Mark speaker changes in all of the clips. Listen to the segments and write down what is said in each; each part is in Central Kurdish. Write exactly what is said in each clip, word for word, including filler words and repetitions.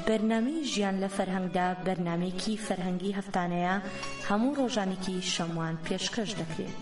Speaker 1: بەرنامەی ژیان لە فەرهەنگدا بەرنامەیەکی فەرهەنگی هەفتانەیە هەموو ڕۆژانێکی شەموان پێشکەش دەکرێت.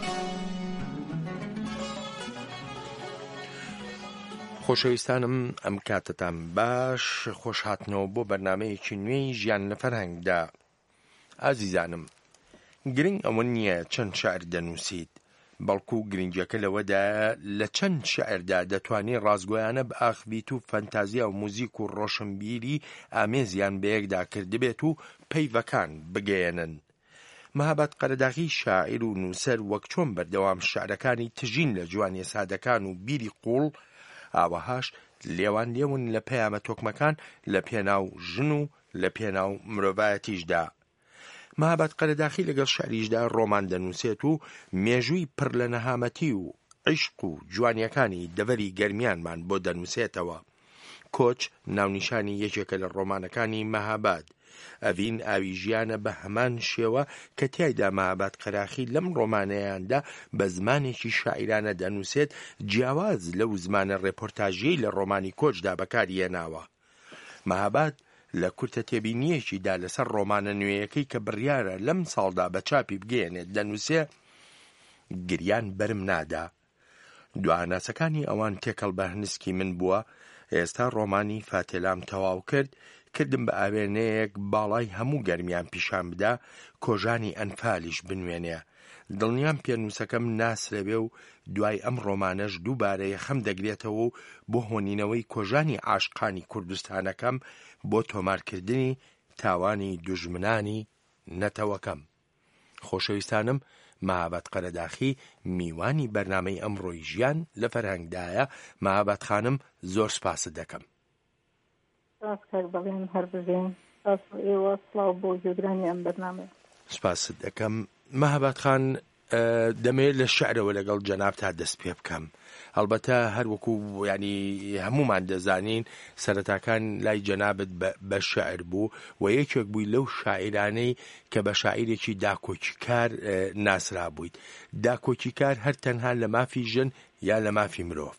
Speaker 2: خۆشەویستانم ئەم کاتتان باش، خۆش هاتنەوە بۆ بەرنامەیەکی نوێی ژیان لە فەرهەنگدا. ئازیزانم، گرنگ ئەوە نییە چەند شەعر دەنووسیت، بەڵکو گرنگەکە لەوەدا لە چەند شەعردا دەتوانێت ڕازگۆیانە بە ئاخبیت و فەنتازیا و موزیک و ڕۆشنبیری ئامێزیان بەیەکدا کردبێت و پەیڤەکان بگەێنن. مەهاباد قەرەداغی شاعیر و نووسەر وەک چۆن بەردەوام شعرەکانی تژین لە جوانی سادەکان و بیری قوڵ، ئاوەهاش لێوان لێون لە پەیامە تۆکمەکان لە پێناو ژن و لە پێناو مرۆڤایەتیشدا. مەهاباد قەرەداغی لەگەڵ شعریشدا ڕۆمان دەنووسێت و مێژووی پڕ لە نەهامەتی و عیشق و جوانیەکانی دەڤەری گەرمیانمان بۆ دەنووسێتەوە. کۆچ ناونیشانی یەکێکە لە ڕۆمانەکانی مەهاباد. ئەڤین ئاوی ژیانە بە هەمان شێوە کە تیایدا مەهاباد قەرەداغی لەم ڕۆمانەیاندا بە زمانێکی شاعیرانە دەنووسێت، جیاواز لەو زمانە ڕێپۆرتاژیەی لە ڕۆمانی کۆچدا بەکارهێناوە. مەهاباد لە کورتە تێبینیەکیدا لەسەر ڕۆمانە نوێیەکەی کە بڕیارە لەم ساڵدا بە چاپی بگەێنێت دەنووسێ، گریان بەرم نادا. دواناسەکانی ئەوان تێکەڵ بە هەنسکی من بووە. ئێستا ڕۆمانی فاتێلام تەواو کرد، کردم بە ئاوێنەیەک باڵای هەموو گەرمیان پیشان بدا، کۆژانی ئەنفالیش بنوێنێ. دڵنیام پێنووسەکەم ناسرەبێ و دوای ئەم ڕۆمانەش دووبارەیە خەم دەگرێتەوە و بۆ هۆنینەوەی کۆژانی عاشقانی کوردستانەکەم بۆ تۆمارکردنی تاوانی دوژمنانی نەتەوەکەم. خۆشەویستانم، مەهاباد قەرەداغی میوانی بەرنامەی ئەمڕۆی ژیان لە فەرهەنگدایە. مەهاباد خانم، زۆر سپاست دەکەم. سپاست دەکەم. مەهاباد خان، دەمەوێت لە شعرەوە لەگەڵ جەناب تا دەست پێ بکەم. هەڵبەتە هەروەکو ینی هەمومان دەزانین سەرەتاکان لای جەنابت بە شعر بوو و یەکێک بووی لەو شاعیرانەی کە بە شاعیرێکی داکۆکیکار ناسرا بوویت. داکۆکیکار هەر تەنها لە مافی ژن یا لە مافی مرۆڤ؟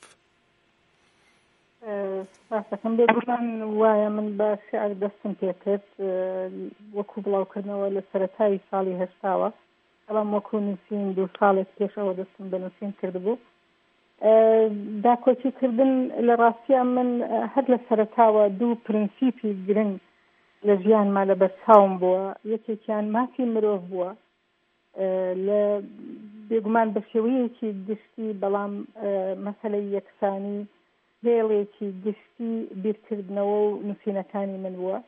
Speaker 3: باسەکەم بێگومان وایە من بە شعر دەستم پێ کرد وەکو بڵاوکردنەوە لە سەرەتای ساڵی هەشتاوە، بەڵام وەکو نووسین دوو ساڵێک پێشەوە دەستم بە نووسین کردبوو. داکۆچیکردن لە ڕاستیان من هەر لە سەرەتاوە دوو پرینسیپی گرنگ لە ژیانمان لە بەرچاوم بووە. یەکێکیان مافی مرۆڤ بووە، لە بێگومان بە شێوەیەکی گشتی، بەڵام مەسەلەی یەکسانی هێڵێکی گشتی بیرکردنەوە و نووسینەکانی من بووە.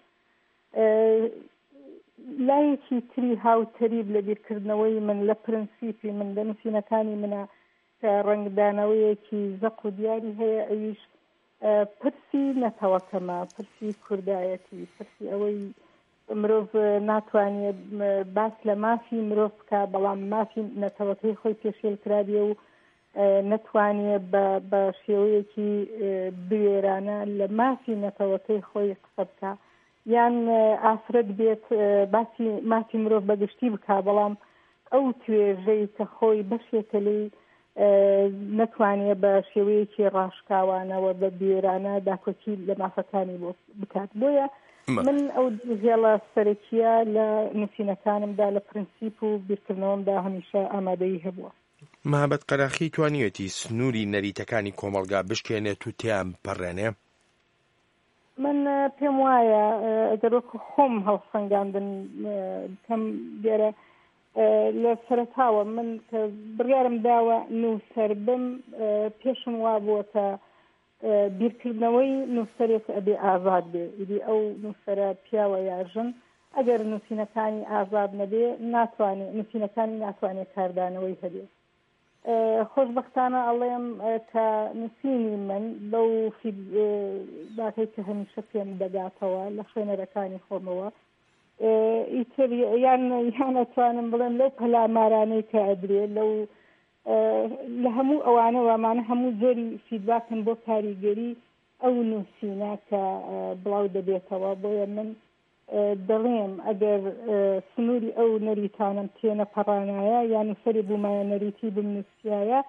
Speaker 3: لایەکی تری هاوتەریب لە بیرکردنەوەی من لە پرینسیپی من لە نووسینەکانی منە کە ڕەنگدانەوەیەکی زەق و دیاری هەیە، ئەویش پرسی نەتەوەکەمە، پرسی کوردایەتی، پرسی ئەوەی مرۆڤ ناتوانێت باس لە مافی مرۆڤ بکە، بەڵام مافی نەتەوەکەی خۆی پێشێل کرابێ و نەتوانێت بە شێوەیەکی بوێرانە لە مافی نەتەوەکەی خۆی قسە بکە، یان ئافرەت بێت باسی مافی مرۆڤ بەگشتی بکە، بەڵام ئەو توێژەی کە خۆی بەشێکە لێی نەتوانێت بە شێوەیەکی ڕاشکاوانەوە بە بوێرانە داکۆچی لە مافەکانی بۆ بکات. بۆیە من ئەو هێڵە سەرەکیە لە نووسینەکانمدا لە پرینسیپ و بیرکردنەوەمدا هەمیشە ئامادەیی هەبووە.
Speaker 2: مەهاباد قەرەداغی توانیوێتی سنووری نەریتەکانی کۆمەڵگا بشکێنێت و تیان بپەڕێنێ؟
Speaker 3: من پێم وایە ئەگەر وەکو خۆم هەڵسەنگاندن کەم دیارە لە سەرەتاوە من کە بڕیارم داوە نووسەر بم، پێشم وا بووە کە بیرکردنەوەی نووسەرێک ئەبێ ئازاد بێ. ئیدی ئەو نووسەرە پیاوە یا ژن ئەگەر نووسینەکانی ئازاد نەبێ ناتوانێت نووسینەکانی ناتوانێت کاردانەوەی هەبێ. خۆشبەختانە ئەڵێم کە نووسینی من بەو باقی کە هەمیشە پێم دەگاتەوە لە خوێنەرەکانی خۆمەوە، ئیتر یان یانەتوانم بڵێم لەو پەلامارانەی کە ئەدرێ لەو لە هەموو ئەوانە وامانە هەموو جۆری فیدباکن بۆ کاریگەری ئەو نووسینە کە بڵاو دەبێتەوە. بۆیە من دەڵێم ئەگەر سنووری ئەو نەریتانم تێنەپەڕانایە یان نووسەری بوومایە نەریتی بمنووسیایە،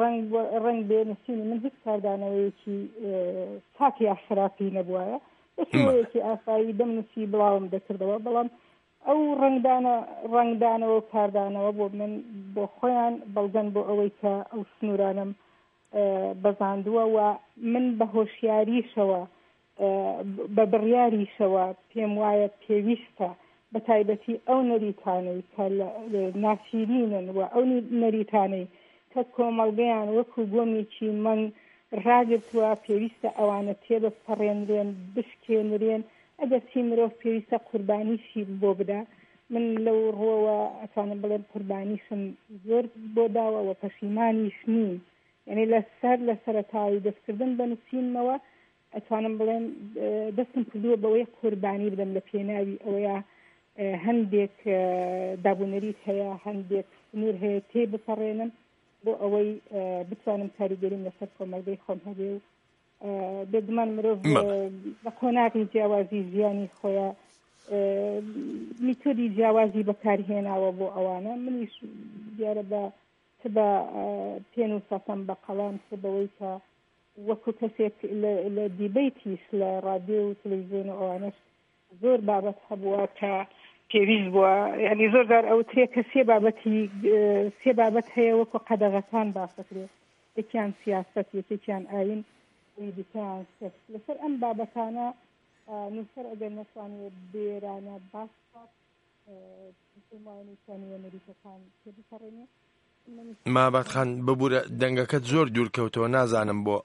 Speaker 3: ڕنگ بێ نووسینی من هیچ کاردانەوەیەکی چاک یا خراپی نەبووایە. شوەیەکی ئاسایی دەمنووسی بڵاوم دەکردەوە بەڵام ئەو ڕنگدانە ڕنگدانەوە و کاردانەوە بۆ من بۆ خۆیان بەڵگەن بۆ ئەوەی کە ئەو سنوورانم بەزاندووە و من بە هۆشیاریشەوە بە بڕیاریشەوە پێم وایە پێویستە بە تایبەتی ئەو نەریتانەی کە ناسیرینن و ئەو نەریتانەی کە کۆمەڵگەیان وەکو گۆمێکی من ڕاگرتووە پێویستە ئەوانە تێبپەڕێنرێن بشکێنرێن ئەگەر چی مرۆڤ پێویستە قوربانیشی بۆ بدا من لەو ڕۆوە ئەتوانم بڵێم قوربانیشم زۆر بۆ داوە و پەشیمانیش نیم یعنی لەسەر لە سەرەتایی دەستکردن بەنووسینمەوە ئەتوانم بڵێم دەستم کردووە بەوەی قوربانی بدەم لە پێناوی ئەوەیە هەندێک دابوونەریت هەیە هەندێک سنوور هەیە تێ بپەڕێنم بۆ ئەوەی بتوانم کاریگەریم لەسەر کۆمەڵگەی خۆم هەبێ و بێگومان مرۆڤ بە قۆناغی جیاوازی ژیانی خۆیان میتۆدی جیاوازی بەکارهێناوە بۆ ئەوانە منیش دیارە بە چ بە پێنووسەکەم بە قەڵام چ بەوەی کە وەکو کەسێک لە دیبەیتیش لە ڕادیۆ و تەلەڤیزیۆن و ئەوانەش زۆر بابەت هەبووە کە پێویست بووە یعنی زۆر جار ئەوترێ کە سێ بابەتی سێ بابەت هەیە وەکو قەدەغەکان باسەکرێت یەکیان سیاست یەکێکیان ئاین دیکەیان سێکس لەسەر ئەم بابەتانە نووسەر ئەگەر نەتوانێت بێرانە باس بکات مسلمانیتانیە نەریتەکان پێ بپەڕێنێ
Speaker 2: مابەت خان ببوورە دەنگەکەت زۆر دوور کەوتەوە نازانم بۆ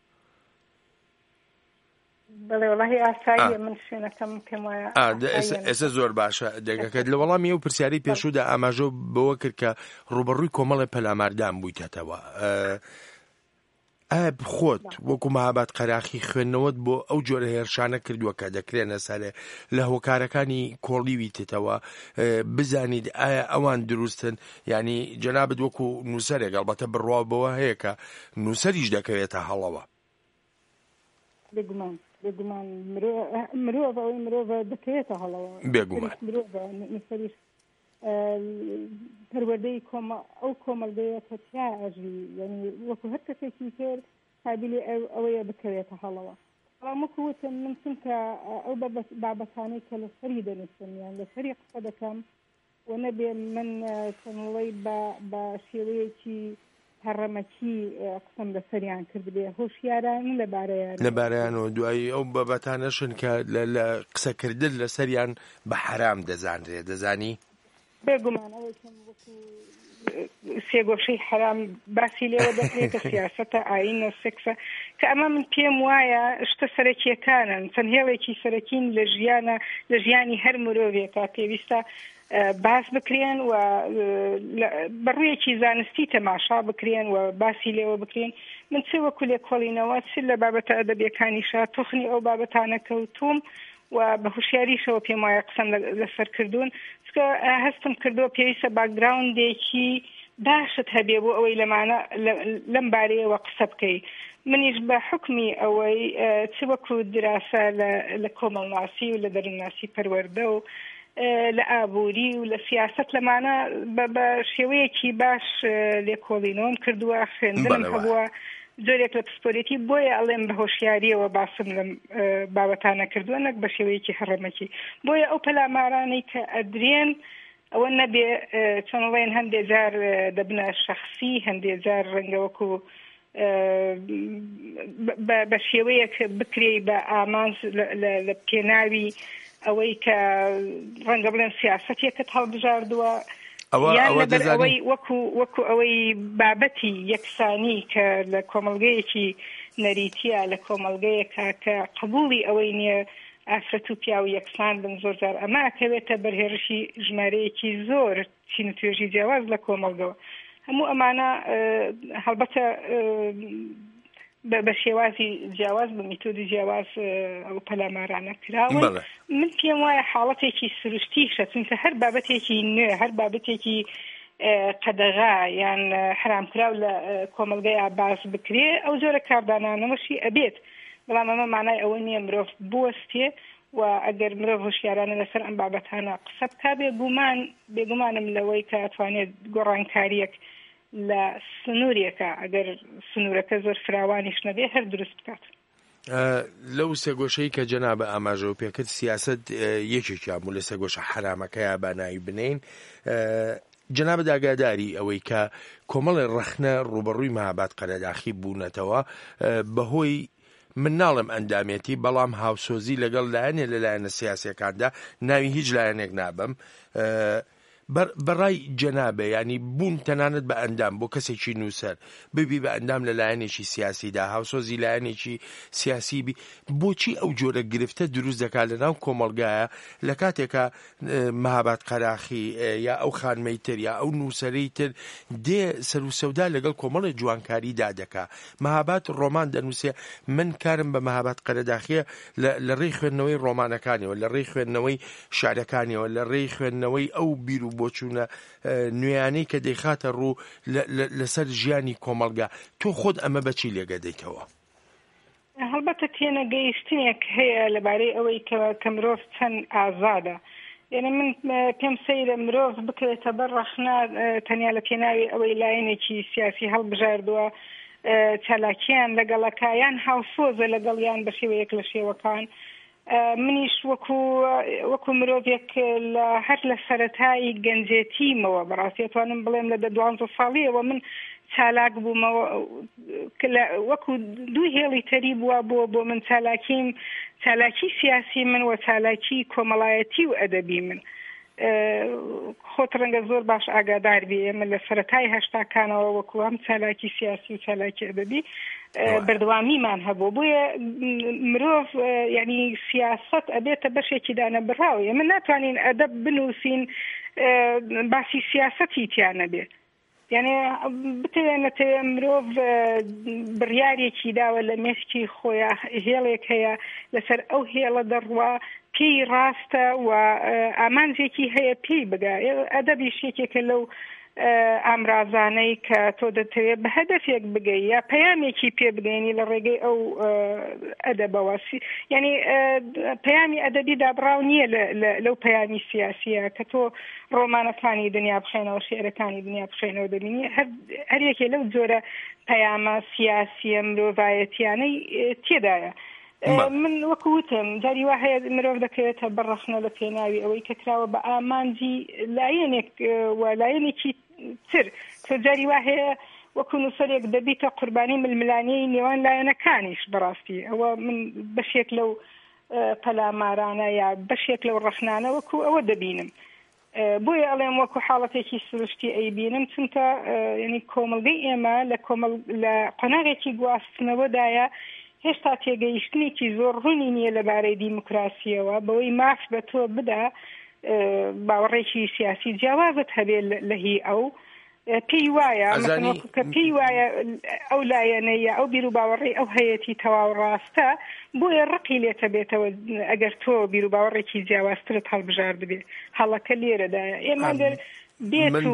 Speaker 3: بەڵێ وەڵاهی ئاساییە من شوێنەکەم پێم وایە
Speaker 2: ئێستا زۆر باشە دەنگەکەت لە وەڵامی ئەو پرسیاری پێشوودا ئاماژە بەوە کرد کە ڕوبەڕووی کۆمەڵی پەلاماردان بوویتەوە ئایا بخۆت وەکو مەهاباد قەراخی خوێندنەوەت بۆ ئەو جۆرە هێرشانە کردووە کە دەکرێنە سەرێ لە هۆکارەکانی کۆڵیوی تێتەوە بزانیت ئایا ئەوان دروستن ینی جەنابەت وەکو نووسەرێک ئەڵبەتە بڕواوبەوە هەیە کە نووسەریش دەکەوێتە هەڵەوە
Speaker 3: بێگومان بێگومان مرۆڤ ئەوەی مرۆڤ دەکەوێتە هەڵەوە
Speaker 2: بێگومان
Speaker 3: نووسەریش پەروەردەی ئەو کۆمەڵگەیە کە تیا ئەژی یعنی وەکو هەر کەسێکی تر قابلی ئەوەیە بکەوێتە هەڵەوە بەڵام وەکو وتم من چونکە ئەو بابەتانەی کە لەسەری دەنووسم یان لەسەری قسە دەکەم و نەبێ من چەنڵەی بە شێوەیەکی هەڕەمەکی قسەم لەسەریان کرد بێ هۆشیاران لەبارەیان
Speaker 2: لەبارەیان و دوایی ئەو بابەتانەشن کە لە قسەکردن لەسەریان بە حرام دەزانرێ دەزانی
Speaker 3: بێگومان ئەوەی وەکو سێگۆشەی حرام باسی لێوە دەکرێت کە سیاسەتە ئاینە سێکسە کە ئەمە من پێم وایە شتە سەرەکیەکانن چەند هێڵێکی سەرەکین لە ژیانە لە ژیانی هەر مرۆڤێکە پێویستە باس بکرێن و بەڕوویەکی زانستی تەماشا بکرێن و باسی لێوە بکرێن من چ وەکو لێکۆڵینەوە چ لە بابەتە ئەدەبیەکانیشا تۆخنی ئەو بابەتانە کەوتوم و بە هوشیاریشەوە پێم وایە قسەم لەسەر کردوون چکە هەستم کردووە پێویستە باکگراوندێکی باشت هەبێ بۆ ئەوەی لەمانە لەم بارەیەوە قسە بکەی منیش بە حکمی ئەوەی چ وەکو دراسە لە کۆمەڵناسی و لە دەرونناسی پەروەردە و لە ئابووری و لە سیاست لەمانە بە شێوەیەکی باش لێکۆڵینەوەم کردووە خوێندنم هەبووە زۆرێک لە پسپۆرێتی بۆیە ئەڵێم بە هۆشیاریەوە باسم لەم بابەتانە کردووە نەک بە شێوەیەکی هەڕەمەکی بۆیە ئەو پەلامارانەی کە ئەدرێن ئەوە نەبێ چۆنڵێن هەندێک جار دەبنە شەخسی هەندێک جار ڕەنگەوەکو بە شێوەیەک بکرێ بە ئامانج لە پێناوی ئەوەی کە ڕەنگە بڵێن سیاسەتێکت هەڵبژاردووە ئەوەی وەکو وەکو ئەوەی بابەتی یەکسانی کە لە کۆمەڵگەیەکی نەریتیە لە کۆمەڵگەیەکە کە قبوڵی ئەوەی نییە ئافرەت و پیا و یەکسان بن زۆر جار ئەمە ئەکەوێتە بەرهێرشی ژمارەیەکی زۆر چین و توێژی جیاواز لە کۆمەڵگەوە هەموو ئەمانە هەڵبەتە بە شێوازی جیاواز بە میتۆدی جیاواز ئەو پەلامارانە کراون من پێم وایە حاڵەتێکی سروشتیشە چونکە هەر بابەتێکی نوێ هەر بابەتێکی قەدەغا یان حرامکراو لە کۆمەڵگەی باس بکرێ ئەو جۆرە کاردانانەوەشی ئەبێت بەڵام ئەمە مانای ئەوە نییە مرۆڤ بوەستێ و ئەگەر مرۆڤ هۆشیارانە لەسەر ئەم بابەتانە قسە بکا بێگومان بێگومانم لەوەی کە ئەتوانێت گۆڕانکاریەک لە سنوورێکە ئەگەر سنوورەکە زۆر فراوانیش نەبێ هەر دروست بکات
Speaker 2: لەو سێگۆشەی کە جەنابە ئاماژەوە پێکرد سیاست یەکێکیان بوو لە سێگۆشە حرامەکەیە بانایی بنین. جەنابە داگاداری ئەوەی کە کۆمەڵی ڕەخنە ڕوبەڕووی مەهاباد قەرەداخی بوونەتەوە بەهۆی من ناڵم ئەندامێتی، بەڵام هاوسۆزی لەگەڵ لایەنێ لەلایەنە سیاسیەکاندا ناوی هیچ لایەنێک نابم. بەڕای جەنابە ینی بوون تەنانەت بە ئەندام بۆ کەسێکی نووسەر ببی بە ئەندام لە لایەنێکی سیاسیدا هاوسۆزی لایەنێکی سیاسی بی، بۆچی ئەو جۆرە گرفتە دروست دەکات لە ناو کۆمەڵگایە لە کاتێکە مەهاباد قەراخی یا ئەو خانمەی تر یا ئەو نووسەرەی تر دێ سەر و سەودا لەگەڵ کۆمەڵی جوانکاریدا دەکا. مەهاباد ڕۆمان دەنووسێ، من کارم بە مەهاباد قەرەداخیە لە ڕێی خوێندنەوەی ڕۆمانەکانیەوە، لە ڕێی خوێندنەوەی شارەکانیەوە، لە ڕێی خوێندنەوەی ئەو بیر و بۆچوونە نوێیانەی کە دەیخاتە ڕوو لەسەر ژیانی کۆمەڵگا. تۆ خۆت ئەمە بەچی لێگە دەیتەوە؟
Speaker 3: هەڵبەتە تێنە گەیشتنێک هەیە لەبارەی ئەوەی کە مرۆڤ چەند ئازادە. یعنی من پێم سەیرە مرۆڤ بکرێتە بەر ڕەخنا تەنیا لە پێناوی ئەوەی لایەنێکی سیاسی هەڵبژاردووە چالاکیان لەگەڵەکایان هاوسۆزە لەگەڵیان بە شێوەیەک لە شێوەکان. منیش وەکو وەکو مرۆڤێک لە هەر لە سەرەتایی گەنجێتیمەوە بەڕاستی ئەتوانم بڵێم لە دە دوانزە ساڵیەوە من چالاک بوومەوە، وەکو دوو هێڵی تەری بووە بۆ بۆ من چالاکیم، چالاکی سیاسی من و چالاکی کۆمەڵایەتی و ئەدەبی من. خۆت ڕەنگە زۆر باش ئاگادار بێ من لە سەرەتای هەشتاکانەوە وەکو ئەم چالاکی سیاسی و چالاکی ئەدەبی بەردەوامیمان هەبوو. بۆیە مرۆڤ یعنی سیاست ئەبێتە بەشێکی دانە بڕاویە. من ناتوانین ئەدەب بنووسین باسی سیاسەتی تیان نەبێ. یعنی بتوێنێتە مرۆڤ بڕیارێکی داوە لە مێشکی خۆیان هێڵێک هەیە لەسەر ئەو هێڵە دەڕوا پێی ڕاستە و ئامانجێکی هەیە پێی بگا. ئەدەبی شتێکێکە لەو ئامرازانەی کە تۆ دەتەوێت بە هەدەفێک بگەی یا پەیامێکی پێ بگەینی لە ڕێگەی ئەو ئەدەبەوە. یعنی پەیامی ئەدەبی دابڕاو نییە لەو پەیامی سیاسیە کە تۆ ڕۆمانەکانی دنیا بخێنەوە، شێعرەکانی دنیا بخێنەوە دەبینی هەر یەکێ لەو جۆرە پەیامە سیاسیە مرۆڤایەتیانەی تێدایە. من وەکوتم جاری وا هەیە مرۆڤ دەکەوێتە بەڕەخنە لە پێناوی ئەوەی کە کراوە بە ئامانجی لایەنێک و لایەنێکی تر. تۆ جاری وا هەیە وەکو نووسەرێک دەبیتە قوربانی ململانەی نێوان لایەنەکانیش. بەڕاستی ئەوە من بەشێک لەو پەلامارانە یا بەشێک لەو ڕەخنانە وەکو ئەوە دەبینم. بۆیە ئەڵێم وەکو حاڵەتێکی سروشتی ئەیبینم، چونکە ینی کۆمەڵگەی ئێمە لە قۆناغێکی گواستنەوەدایە هێشتا تێگەیشتنێکی زۆر ڕوونی نییە لەبارەی دیموکراسیەوە بەوەی ماف بە تۆ بدا باوەڕێکی سیاسی جیاوازت هەبێ لە هی ئەو پێی وایە کە پێی وایە ئەو لایەنەیە ئەو بیر و باوەڕێی ئەو هەیەی تەواو ڕاستە بۆیە ڕقی لێتە بێتەوە ئەگەر تۆ بیر و باوەڕێکی جیاوازترت هەڵبژار ببێ. هەڵەکە لێرەدایە ئێمە دەر بێت و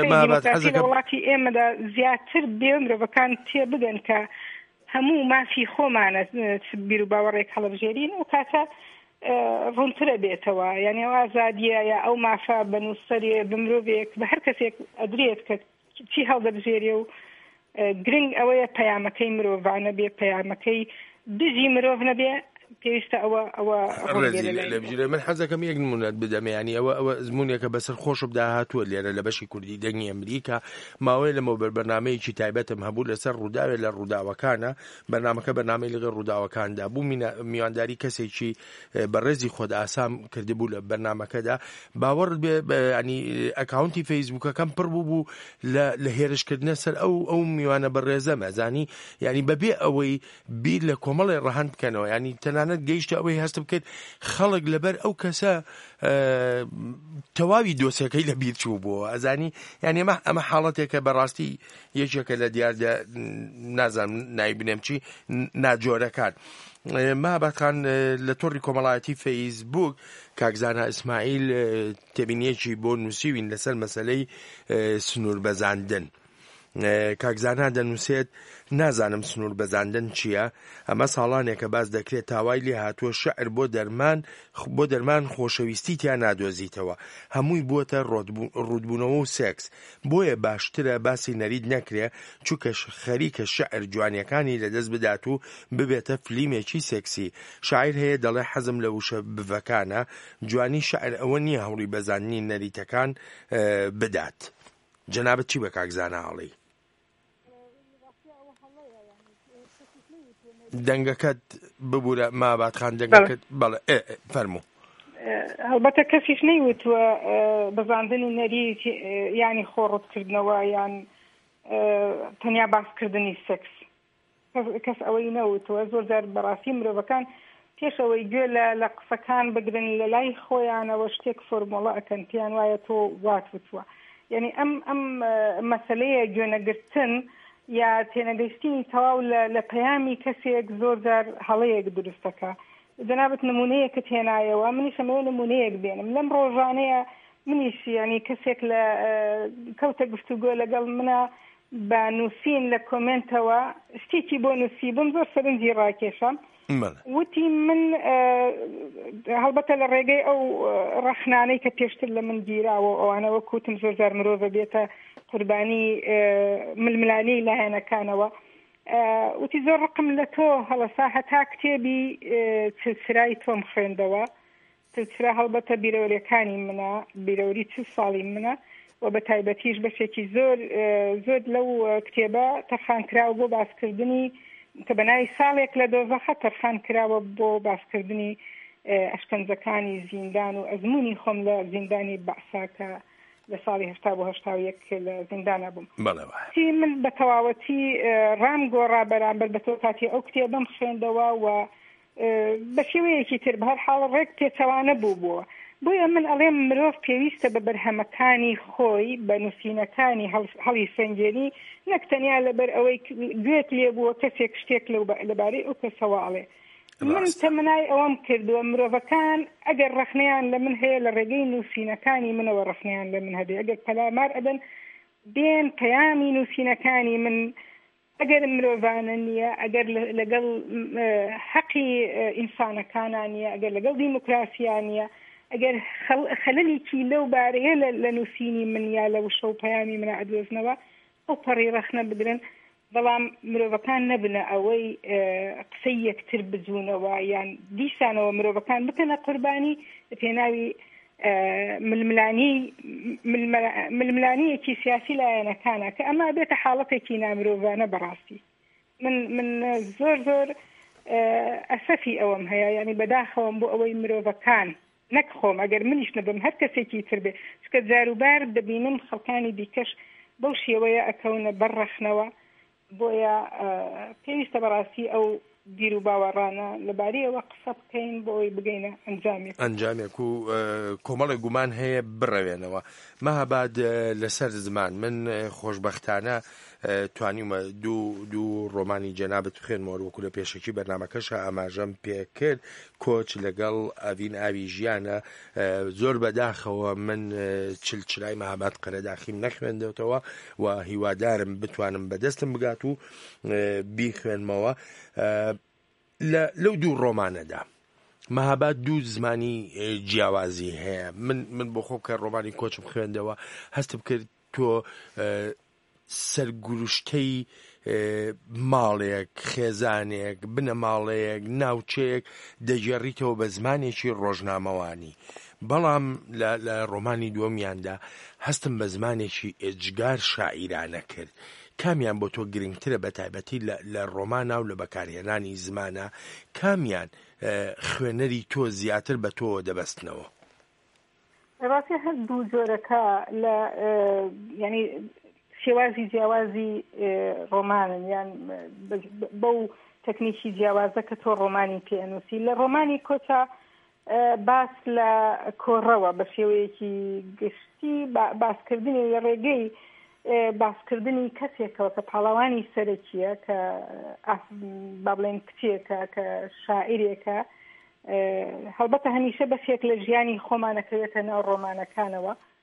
Speaker 3: وڵاتی ئێمەدا زیاتر بێ مرۆڤەکان تێ بگەن کە هەموو مافی خۆمانە بیر و باوەڕێک هەڵبژێرین و کاتە ڕوونترە بێتەوە. یعنی ئەو ئازادیە یا ئەو مافە بە نووسەرێ بمرۆڤێک بە هەر کەسێک ئەدرێت کە چی هەڵدەبژێرێ و گرنگ ئەوەیە پەیامەکەی مرۆڤانە بێ، پەیامەکەی دژی مرۆڤ نەبێ. پێویستە ئەوە ئەوە
Speaker 2: لەبژێرە. من حەزەکەم یەک نمونەت بدەمە، ینی ئەوە ئەوە زمونێکە بەسەر خۆشم داهاتووە لێرە لە بەشی کوردی دەنگی ئەمریکا. ماوەی لەمەوە بەرنامەیەکی تایبەتم هەبوو لەسەر ڕووداوێ لە ڕووداوەکانە. بەرنامەکە بەرنامەی لەگەڵ ڕووداوەکاندا بوو میوانداری کەسێکی بەڕێزی خۆت ئاسام کردبوو لە بەرنامەکەدا. باوەڕت بێ ینی ئەکاونتی فەیسبووکەکەم پڕ بوو بوو لە هێرشکردنە سەر ئەو ئەو میوانە بەڕێزە مەزانی، ینی بەبێ ئەوەی بیر لە کۆمەڵی ڕەهەند بکەنەوە. ینی تەنانەت گەیشتە ئەوەی هەست بکرد خەڵک لەبەر ئەو کەسە تەواوی دۆسەکەی لە بیر چوو بووە. ئەزانی یعنی ئەمە ئەمە حاڵەتێکە بەڕاستی یەکێکە لە دیاردا نازانم نایبنێم چی ناجۆرەکان. مەهاباد لە تۆڕی کۆمەڵایەتی فەیسبوک کاکزانا ئیسماعیل تێبینیەکی بۆ نووسیوین لەسەر مەسەلەی سنوور بەزاندن. کاکزانا دەنووسێت نازانم سنوور بەزاندن چییە، ئەمە ساڵانێکە باز دەکرێت تاوای لێ هاتووە شەعر بۆ دەرمان بۆ دەرمان خۆشەویستی تیان نادۆزیتەوە، هەمووی بووەتە ڕوودبوونەوە و سێکس. بۆیە باشترە باسی نەرید نەکرێ چووکە خەریکە شەعر جوانیەکانی لەدەست بدات و ببێتە فلیمێکی سێکسی. شاعیر هەیە دەڵێ حەزم لە وشە بڤەکانە، جوانی شەعر ئەوە نییە هەوڵی بەزاننی نەریتەکان بدات. جەنابەت چی بە کاکزانە هەڵی؟ دەنگەکەت ببوورە ماباتخان دەنگەکەت بەڵێ فەرموو.
Speaker 3: هەڵبەتە کەسیش نەیوتووە بەزاندنی نەریت ینی خۆڕوتکردنەوە یان تەنیا باسکردنی سێکس، کەس ئەوەی نەوتووە. زۆر جار بەڕاستی مرۆڤەکان پێش ئەوەی گوێ لە قسەکان بگرن لە لای خۆیانەوە شتێک فۆرمۆڵە ئەکەن پێیان وایە تۆ وات وتووە. یعنی ئەم ئەم مەسەلەیە گوێنەگرتن یا تێنەگەیشتنی تەواو لە پەیامی کەسێک زۆر جار هەڵەیەک دروستەکە. جەنابەت نمونەیەکت هێنایەوە، منیش ئەمەوە نمونەیەک بێنم لەم ڕۆژانەیە. منیش ینی کەسێک لە کەوتە گفتوگۆ لەگەڵ منە بە نووسین لە کۆمنتەوە شتێکی بۆ نووسی بم، زۆر سەرنجی ڕاکێشم، وتی من هەڵبەتە لە ڕێگەی ئەو ڕەخنانەی کە پێشتر لە من گیراوە ئەوانەوە کوتم زۆر جار مرۆڤە بێتە قوربانی ململانی لایەنەکانەوە. وتی زۆر ڕقم لە تۆ هەڵەسا هەتا کتێبی چلچرای تۆم خوێندەوە. چلچرا هەڵبەتە بیرەوەریەکانی منە، بیرەوەری چل ساڵی منە و بە تایبەتیش بەشێکی زۆر زۆر لەو کتێبە تەرخان کراوە بۆ باسکردنی کە بەناوی ساڵێک لە دۆزەخە تەرخان کراوە بۆ باسکردنی ئەشکەنجەکانی زیندان و ئەزمموی خۆم لە زیندانی بەعساکە لە ساڵی هەشتا بۆ هەشتا و یەک لە زیندانە بووم. تی من بە تەواوەتی ڕام گۆڕا بەرامبەر بە تۆ کاتی ئەو کتێبەم خوێندەوە و بە شێوەیەکی تر بە هەر حاڵ ڕێک پێچەوانە بوو بووە. بۆیە من ئەڵێم مرۆڤ پێویستە بە بەرهەمەکانی خۆی بە نووسینەکانی هەڵی سنجێنی نەک تەنیا لەبەر ئەوەی گوێت لێ بووە کەسێک شتێک لەبارەی ئەو کەسەوە ئەڵێ. من تەمەنای ئەوەم کردووە مرۆڤەکان ئەگەر ڕەخنەیان لە من هەیە لە ڕێگەی نووسینەکانی منەوە ڕەخنەیان لە من هەبێ، ئەگەر پەلامار ئەدەن بێن پەیامی نووسینەکانی من ئەگەر مرۆڤانە نییە، ئەگەر لەگەڵ حەقی ئینسانەکانان نییە، ئەگەر لەگەڵ دیموکراسیان نییە، ئەگەر خەلەلێکی لەو بارەیە لە نووسینی من یا لە وشە و پەیامی منە ئەدۆزنەوە ئەو پەڕی ڕەخنە بگرن. بەڵام مرۆڤەکان نەبنە ئەوەی قسەی یەکتر بجوونەوە یان دیسانەوە مرۆڤەکان بکەنە قوربانی پێناوی ململانی ململانیەکی سیاسی لایەنەکانە کە ئەمە بێتە حاڵەتێکی نامرۆڤانە بەڕاستی. من من زۆر زۆر ئەسەفی ئەوەم هەیە، ینی بەداخەوەم بۆ ئەوەی مرۆڤەکان نەک خۆم ئەگەر منیش نەبم هەر کەسێکی تر بێ چکە جاروبار دەبینم خەڵکانی دیکەش بەو شێوەیە ئەکەونە بەرڕەخنەوە. بۆیە پێویستە بەڕاستی ئەو بیر و باوەڕانە لەبارەی ئەوە قسە بکەین بۆ ئەوەی بگەینە ئەنجامێک
Speaker 2: ئەنجامێک و کۆمەڵی گومان هەیە بڕەوێنەوە. مەهاباد لەسەر زمان من خۆشبەختانە توانیمە دوو دوو ڕۆمانی جەنابەت بخوێنمەوە وەکو لە پێشەکی بەرنامەکەشە ئاماژەم پێ کرد. کۆچ لەگەڵ ئەڤین ئاوی ژیانە زۆر بەداخەوە من چلچرای مەهاباد قەرەداخیم نەخوێندێتەوە و هیوادارم بتوانم بەدەستم بگات و بیخوێنمەوە. لەو دوو ڕۆمانەدا مەهاباد دوو زمانی جیاوازی هەیە. من من بۆ خۆم کە ڕۆمانی کۆچم خوێندەوە هەستم کرد تۆ سەرگروشتەی ماڵێک، خێزانێک، بنە ماڵەیەک، ناوچەیەک دەجێڕیتەوە بە زمانێکی ڕۆژنامەوانی. بەڵام لە ڕۆمانی دووەمیاندا هەستم بە زمانێکی ئێجگار شاعیرانە کرد. کامیان بۆ تۆ گرنگترە بە تایبەتی لە ڕۆمانە و لە بەکارهێنانی زمانە؟ کامیان خوێنەری تۆ زیاتر بە تۆ دەبەستنەوە؟
Speaker 3: ڕاستی هەر دوو جۆرەکە لە ینی شێوازی جیاوازی ڕۆمانن یان بەو تەکنیکی جیاوازە کە تۆ ڕۆمانی پێنووسی. لە ڕۆمانی کۆچە باس لە کۆڕەوە بە شێوەیەکی گشتی باسکردنی لە ڕێگەی باسکردنی کەسێکەوە کە پاڵەوانی سەرەکیە کە با بڵێن کچێکە کە شاعیرێکە. هەڵبەتە هەمیشە بەسێک لە ژیانی خۆمانەکەوێتە ناو ڕۆمانەکانەوە.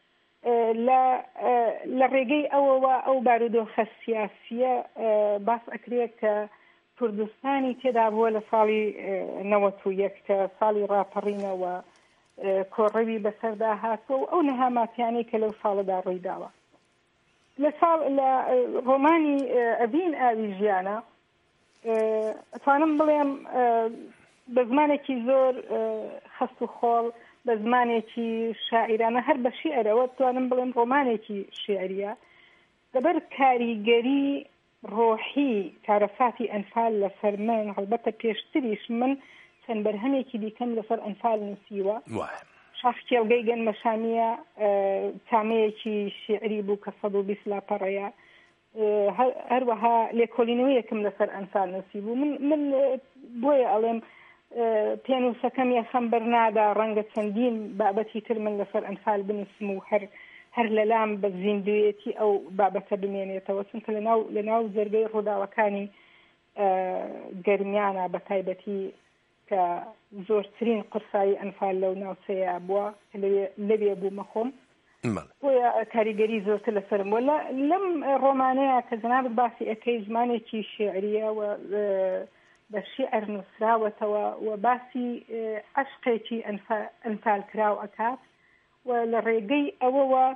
Speaker 3: لە ڕێگەی ئەوەوە ئەو بارودۆخە سیاسیە باس ئەکرێت کە کوردستانی تێدا بووە لە ساڵی نەوەت و یەک کە ساڵی ڕاپەڕینەوە کۆڕەوی بەسەردا هاتووە و ئەو نەهاماتیانەی کە لەو ساڵەدا ڕوویداوە لە ساڵ لە ڕۆمانی ئەڤین ئاوی ژیانە ئەتوانم بڵێم بە زمانێکی زۆر خەست و خۆڵ بە زمانێکی شاعیرانە هەر بە شیعرەوە توانم بڵێم ڕۆمانێکی شیعریە لەبەر کاریگەری ڕۆحی کارەساتی ئەنفال لەسەر من هەڵبەتە پێشتریش من چەند بەرهەمێکی دیکەم لەسەر ئەنفال نووسیوە شاخ کێڵگەی گەنمەشامیە تامەیەکی شیعری بوو کە سەد و بیست لاپەڕەیە هەروەها لێکۆڵینەوەیەکم لەسەر ئەنفال نووسی بوو من من بۆیە ئەڵێم پێنووسەکەم یەخەم بەرنادا ڕەنگە چەندین بابەتی تر من لەسەر ئەنفال بنووسم و هەر هەر لەلام بە زیندوێتی ئەو بابەتە بمێنێتەوە چونکە لەناو لەناو زەرگەی ڕووداوەکانی گەرمیانە بە تایبەتی کە زۆرترین قورسایی ئەنفال لەو ناوچەیە بووە لەوێ بوومە خۆم بۆیە کاریگەری زۆرتر لەسەرم بووە لەم ڕۆمانەیە کە جەنابەت باسی ئەەکەی زمانێکی شیعریە و بە شیعر نووسراوەتەوە و باسی عەشقێکی ئەنفال کراو ئەکات و لە ڕێگەی ئەوەوە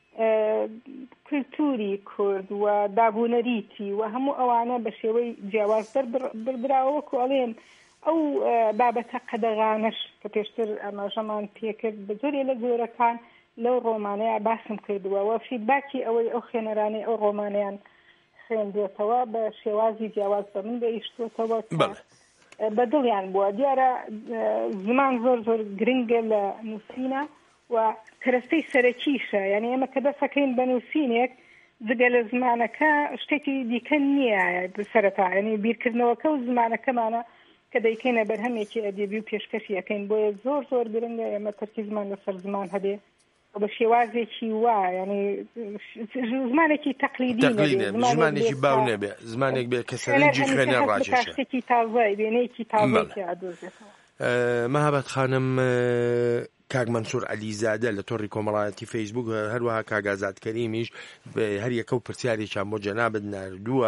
Speaker 3: کولتوری کورد و دابوونەریتی و هەموو ئەوانە بە شێوەی جیاوازتر بردراوەکو ئەڵێن ئەو بابەتە قەدەغانەش کە پێشتر ئاماژەمان پێکرد بە زۆرێ لە زۆرەکان لەو ڕۆمانەیە باسم کردووە و فیدباکی ئەوەی ئەو خوێنەرانەی ئەو ڕۆمانیان خوێندێتەوە بە شێوازی جیاواز بە من گەیشتوتەوە بە دڵیان بووە دیارە زمان زۆر زۆر گرنگە لە نووسینە و کەرەستەی سەرەکیشە یعنی ئێمە کە دەسەکەین بە نووسینێک جگە لە زمانەکە شتێکی دیکە نییە سەرەتا ینی بیرکردنەوەکە و زمانەکەمانە کە دەیکەینە بەرهەمێکی ئەدەبی و پێشکەشی ئەەکەین بۆیە زۆر زۆر گرنگە ئێمە تەرکیزمان لەسەر زمان هەبێ بە شێوازێکی وا ینی زمانێکی تەقلیدی
Speaker 2: زمانێکی باو نەبێ زمانێک بێ کە سەرنجی خوێنە ڕاکێشێ
Speaker 3: تازە وێنەیەکی تازەیەکی ئادۆزێتەوە.
Speaker 2: مەهابەت خانم کاک مەنسوور عەلیزادە لە تۆڕی کۆمەڵایەتی فەیسبوک هەروەها کاک ئازاد کەریمیش هەر یەکە و پرسیارێکیان بۆ جەنابەت ناردووە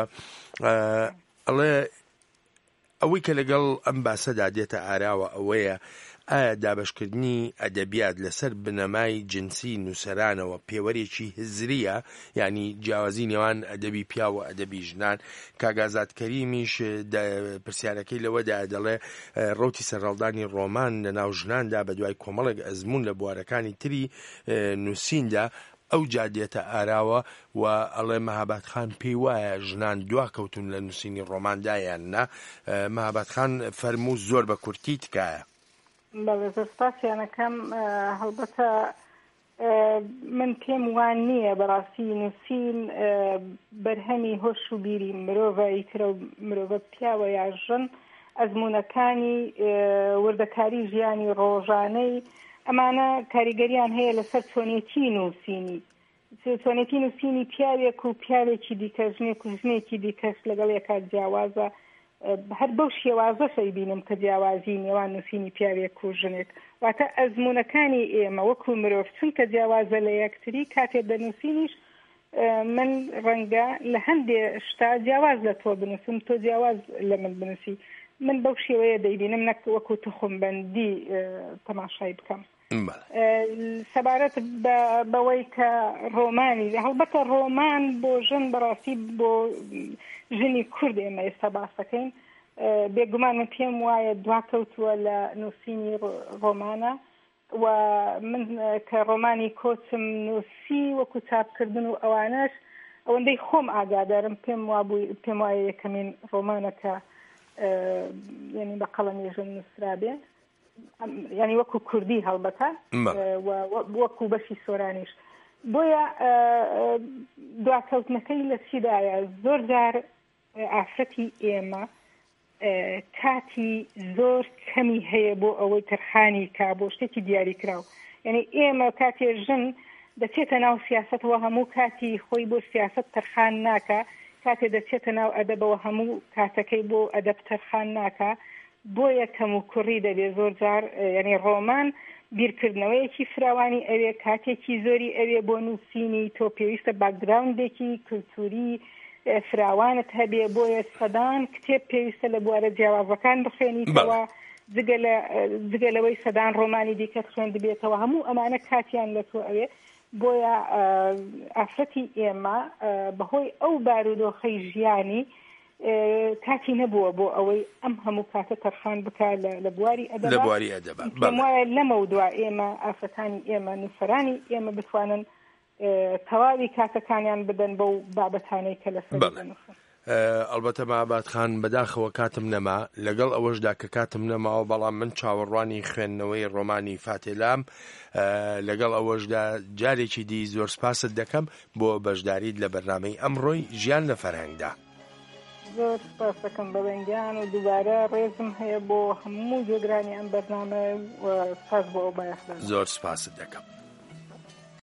Speaker 2: ئەڵێ ئەوەی کە لەگەڵ ئەم باسەدا دێتە ئاراوە ئەوەیە ئایا دابشکردنی ئەدەبیات لەسەر بنەمای جنسی نووسەرانەوە پێوەرێکی هزریە یعنی جیاوازی نێوان ئەدەبی پیا و ئەدەبی ژنان کاک ئازاد کەریمیش پرسیارەکەی لەوەدا دەڵێ ڕوتی سەرڕاڵدانی ڕۆمان لە ناو ژناندا بە دوای کۆمەڵێک ئەزمون لە بوارەکانی تری نووسیندا ئەو جادێتە ئاراوە و ئەڵێ مەهاباد خان پێی وایە ژنان دواکەوتون لە نووسینی ڕۆماندایان نا مەهاباد خان فەرموو زۆر بە کورتی تکایە.
Speaker 3: بەڵێ زۆر سپاسیانەکەم هەڵبەتە من پێم وان نییە بەڕاستی نووسین بەرهەمی هۆش و بیری مرۆڤە ئیترە و مرۆڤە پیاوە یا ژن ئەزمونەکانی وردەکاری ژیانی ڕۆژانەی ئەمانە کاریگەریان هەیە لەسەر چۆنێتی نووسینی چۆنێتی نووسینی پیاوێک و پیاوێکی دیکە ژنێک و ژنێکی دیکەش لەگەڵ یەکات جیاوازە هەر بەو شێوازەشەی بینم کە جیاوازی نێوان نووسینی پیاوێک و ژنێک واتە ئەزمونەکانی ئێمە وەکو مرۆڤ چونکە جیاوازە لە یەکتری کاتێ دەنووسینیش من ڕەنگە لە هەندێ شتا جیاواز لە تۆ بنووسم تۆ جیاواز لە من بنووسی من بەو شێوەیە دەیبینم نەک وەکو تخمبەندی تەماشای بکەم سەبارەت بەوەی کە ڕۆمانی هەڵبەتە ڕۆمان بۆ ژن بەڕاستی بۆ ژنی کورد ئێمە ئێستا باسەکەین بێگومان من پێم وایە دواکەوتووە لە نووسینی ڕۆمانە و من کە ڕۆمانی کۆچم نووسی وەکو چاپکردن و ئەوانەش ئەوەندەی خۆم ئاگادارم پێم وابووی پێم وایە یەکەمین ڕۆمانەکە یعنی بە قەڵەمی ژن نووسرا بێ یعنی وەکو کوردی هەڵبەتە وەکو بەشی سۆرانیش بۆیە دواکەوتنەکەی لە چیدایە زۆر جار ئافرەتی ئێمە کاتی زۆر کەمی هەیە بۆ ئەوەی تەرخانی کا بۆ شتێکی دیاری کراوە یعنی ئێمە کاتێ ژن دەچێتە ناو سیاسەتەوە هەموو کاتی خۆی بۆ سیاسەت تەرخان ناکە کاتێ دەچێتە ناو ئەدەبەوە هەموو کاتەکەی بۆ ئەدەب تەرخان ناکە بۆ یەکەم و کوڕی دەبێ زۆر جار یعنی ڕۆمان بیرکردنەوەیەکی فراوانی ئەوێ کاتێکی زۆری ئەوێ بۆ نووسینی تۆ پێویستە باکگراوندێکی کلتوری فراوانت هەبێ بۆیە سەدان کتێب پێویستە لە بوارە جیاوازەکان بخوێنیتەوە جگە لەوەی سەدان ڕۆمانی دیکەت خوێند بێتەوە هەموو ئەمانە کاتیان لە تۆ ئەوێ بۆیە ئافرەتی ئێمە بەهۆی ئەو بارودۆخەی ژیانی کاتی نەبووە بۆ ئەوەی ئەم هەموو کاتە تەرخان بکە لە بواری ئەدەبا پێم وایە لەمە دوای ئێمە ئافرەتانی ئێمە نووسەرانی ئێمە بتوانن تەواوی کاتەکانیان بدەن بەو بابەتانەی کە لەسەر دەنووسن.
Speaker 2: ئەلبەتە مابات خان بەداخەوە کاتم نەما لەگەڵ ئەوەشدا کە کاتم نەماوە بەڵام من چاوەڕوانی خوێندنەوەی ڕۆمانی فاتێلام لەگەڵ ئەوەشدا جارێکی دی زۆر سپاست دەکەم بۆ بەشداریت لە بەرنامەی ئەمڕۆی ژیان لە فەرهەنگدا.
Speaker 3: زۆر سپاس دەکەم بە بەنگیان و دووبارە ڕێزم هەیە بۆ هەموو جێگرانی ئەم بەرنامە و سپاس بۆ ئەو بایەخدان.
Speaker 2: زۆر سپاست دەکەم.